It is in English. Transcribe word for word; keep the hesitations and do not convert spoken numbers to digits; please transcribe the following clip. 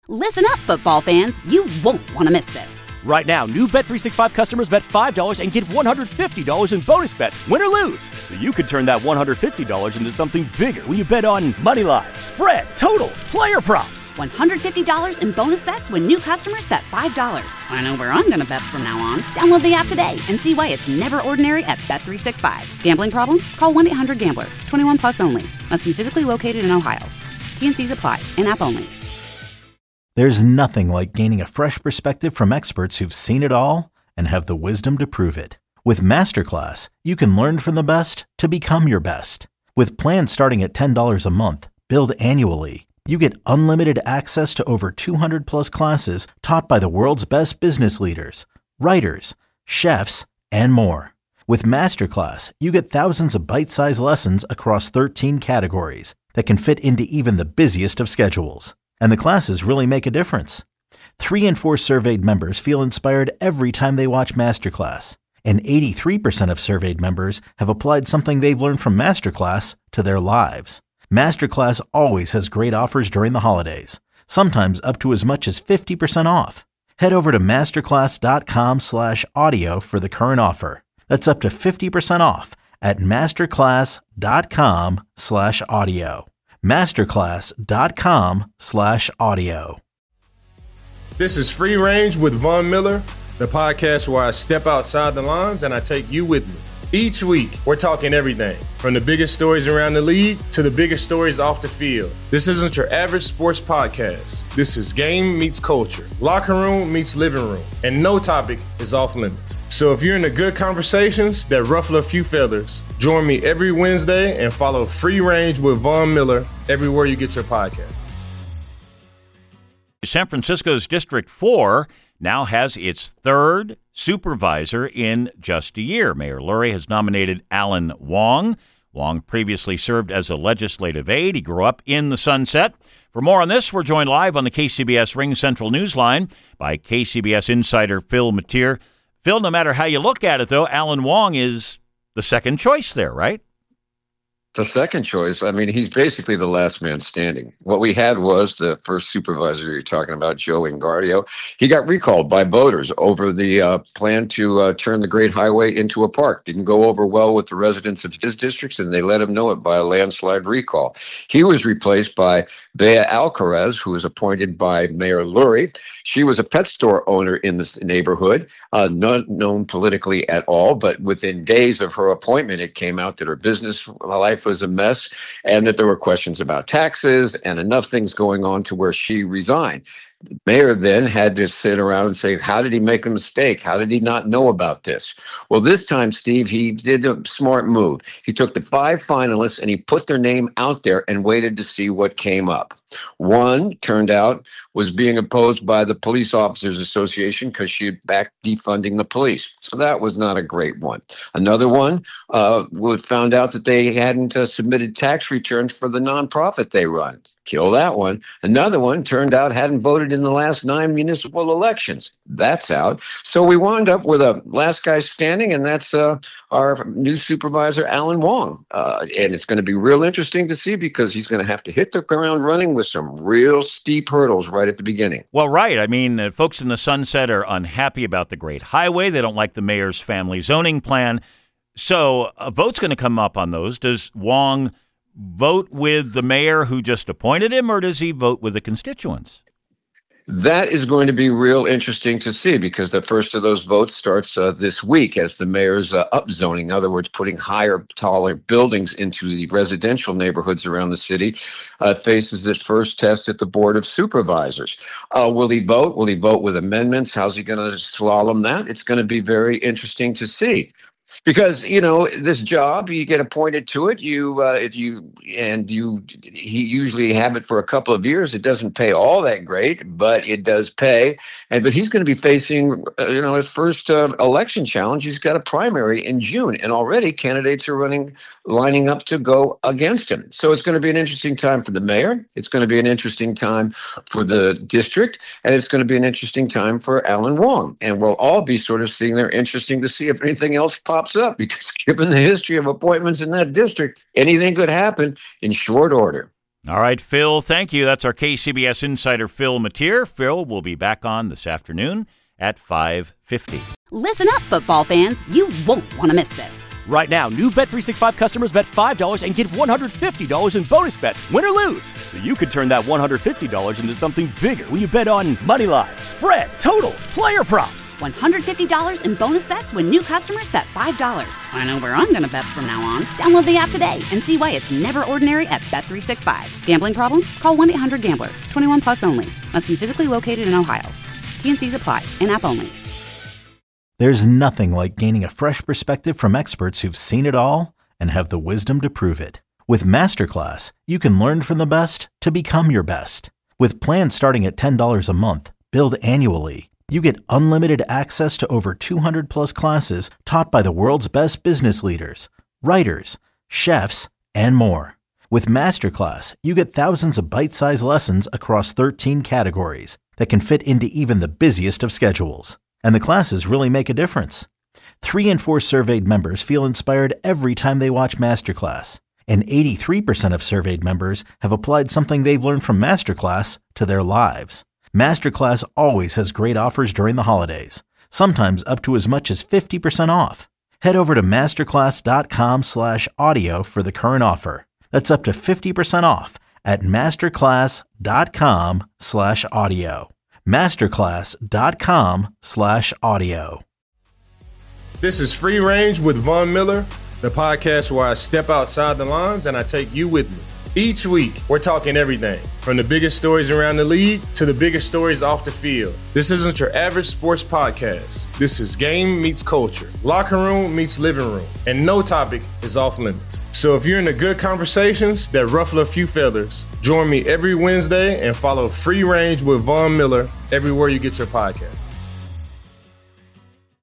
Listen up, football fans. You won't want to miss this. Right now, new Bet three sixty-five customers bet five dollars and get one hundred fifty dollars in bonus bets, win or lose. So you could turn that one hundred fifty dollars into something bigger when you bet on money line, spread, totals, player props. one hundred fifty dollars in bonus bets when new customers bet five dollars. I know where I'm going to bet from now on. Download the app today and see why it's never ordinary at Bet three sixty-five. Gambling problem? Call one eight hundred gambler. twenty-one plus only. Must be physically located in Ohio. T N Cs apply. In-app only. There's nothing like gaining a fresh perspective from experts who've seen it all and have the wisdom to prove it. With Masterclass, you can learn from the best to become your best. With plans starting at ten dollars a month, billed annually, you get unlimited access to over two hundred plus classes taught by the world's best business leaders, writers, chefs, and more. With Masterclass, you get thousands of bite-sized lessons across thirteen categories that can fit into even the busiest of schedules. And the classes really make a difference. Three in four surveyed members feel inspired every time they watch Masterclass. And eighty-three percent of surveyed members have applied something they've learned from Masterclass to their lives. Masterclass always has great offers during the holidays, sometimes up to as much as fifty percent off. Head over to masterclass.com slash audio for the current offer. That's up to fifty percent off at masterclass.com slash audio. masterclass.com slash audio. This is Free Range with Von Miller, the podcast where I step outside the lines and I take you with me. Each week, we're talking everything from the biggest stories around the league to the biggest stories off the field. This isn't your average sports podcast. This is game meets culture, locker room meets living room, and no topic is off limits. So if you're into good conversations that ruffle a few feathers, join me every Wednesday and follow Free Range with Von Miller everywhere you get your podcast. San Francisco's District four now has its third supervisor in just a year. Mayor Lurie has nominated Alan Wong. Wong previously served as a legislative aide. He grew up in the Sunset. For more on this, we're joined live on the K C B S Ring Central Newsline by K C B S insider Phil Matier. Phil, no matter how you look at it, though, Alan Wong is the second choice there, right? The second choice, I mean, he's basically the last man standing. What we had was the first supervisor you're talking about, Joe Engardio. He got recalled by voters over the uh, plan to uh, turn the Great Highway into a park. Didn't go over well with the residents of his districts, and they let him know it by a landslide recall. He was replaced by Bea Alcaraz, who was appointed by Mayor Lurie. She was a pet store owner in this neighborhood, uh, not known politically at all, but within days of her appointment, it came out that her business life was a mess and that there were questions about taxes and enough things going on to where she resigned. The mayor then had to sit around and say, how did he make a mistake? How did he not know about this? Well, this time, Steve, he did a smart move. He took the five finalists and he put their name out there and waited to see what came up. One, turned out, was being opposed by the Police Officers Association because she had backed defunding the police. So that was not a great one. Another one uh, found out that they hadn't uh, submitted tax returns for the nonprofit they run. Kill that one. Another one turned out hadn't voted in the last nine municipal elections. That's out. So we wound up with a last guy standing, and that's uh, our new supervisor, Alan Wong. Uh, and it's going to be real interesting to see because he's going to have to hit the ground running with some real steep hurdles right at the beginning. Well, right. I mean, uh, folks in the Sunset are unhappy about the Great Highway. They don't like the mayor's family zoning plan. So a vote's going to come up on those. Does Wong vote with the mayor who just appointed him, or does he vote with the constituents? That is going to be real interesting to see because the first of those votes starts uh, this week as the mayor's uh, upzoning, in other words, putting higher, taller buildings into the residential neighborhoods around the city, uh, faces its first test at the Board of Supervisors. Uh, will he vote? Will he vote with amendments? How's he going to slalom that? It's going to be very interesting to see. Because, you know, this job, you get appointed to it, you, uh, if you, and you, he usually have it for a couple of years. It doesn't pay all that great, but it does pay. And, but he's going to be facing, uh, you know, his first uh, election challenge. He's got a primary in June, and already candidates are running, lining up to go against him. So it's going to be an interesting time for the mayor. It's going to be an interesting time for the district, and it's going to be an interesting time for Alan Wong. And we'll all be sort of seeing there, interesting to see if anything else pops up, because given the history of appointments in that district, anything could happen in short order. All right, Phil, thank you. That's our K C B S insider, Phil Matier. Phil will be back on this afternoon at five fifty. Listen up, football fans. You won't want to miss this. Right now, new Bet three sixty-five customers bet five dollars and get one hundred fifty dollars in bonus bets, win or lose. So you could turn that one hundred fifty dollars into something bigger when you bet on money line, spread, totals, player props. one hundred fifty dollars in bonus bets when new customers bet five dollars. I know where I'm going to bet from now on. Download the app today and see why it's never ordinary at Bet three sixty-five. Gambling problem? Call one eight hundred gambler. twenty-one plus only. Must be physically located in Ohio. T N Cs apply. In-app only. There's nothing like gaining a fresh perspective from experts who've seen it all and have the wisdom to prove it. With Masterclass, you can learn from the best to become your best. With plans starting at ten dollars a month, billed annually, you get unlimited access to over two hundred plus classes taught by the world's best business leaders, writers, chefs, and more. With Masterclass, you get thousands of bite-sized lessons across thirteen categories that can fit into even the busiest of schedules. And the classes really make a difference. Three in four surveyed members feel inspired every time they watch Masterclass. And eighty-three percent of surveyed members have applied something they've learned from Masterclass to their lives. Masterclass always has great offers during the holidays, sometimes up to as much as fifty percent off. Head over to masterclass.com slash audio for the current offer. That's up to fifty percent off at masterclass.com slash audio. masterclass.com slash audio. This is Free Range with Von Miller, the podcast where I step outside the lines and I take you with me. Each week, we're talking everything from the biggest stories around the league to the biggest stories off the field. This isn't your average sports podcast. This is game meets culture, locker room meets living room, and no topic is off limits. So if you're into good conversations that ruffle a few feathers, join me every Wednesday and follow Free Range with Von Miller everywhere you get your podcast.